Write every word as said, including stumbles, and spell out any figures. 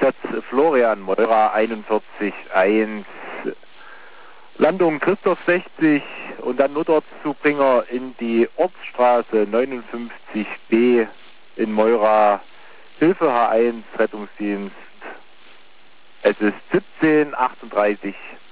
Einsatz Florian Meurer einundvierzig eins. Landung Christoph sechzig und dann Notarztzubringer in die Ortsstraße neunundfünfzig b in Meurer. Hilfe H eins Rettungsdienst. Es ist siebzehn achtunddreißig.